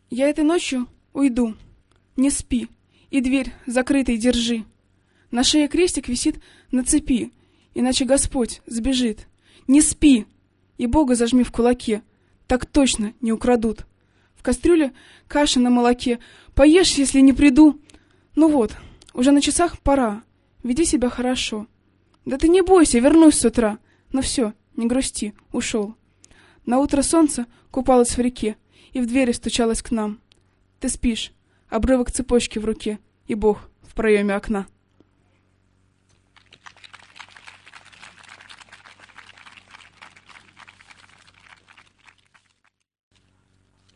Я этой ночью уйду. Не спи, и дверь закрытой держи. На шее крестик висит на цепи, иначе Господь сбежит. Не спи, и Бога зажми в кулаке, так точно не украдут. В кастрюле каша на молоке, поешь, если не приду. Ну вот, уже на часах пора, веди себя хорошо. Да ты не бойся, вернусь с утра. Ну все, не грусти, ушел. Наутро солнце купалось в реке и в двери стучалось к нам. Ты спишь, обрывок цепочки в руке, и Бог в проеме окна.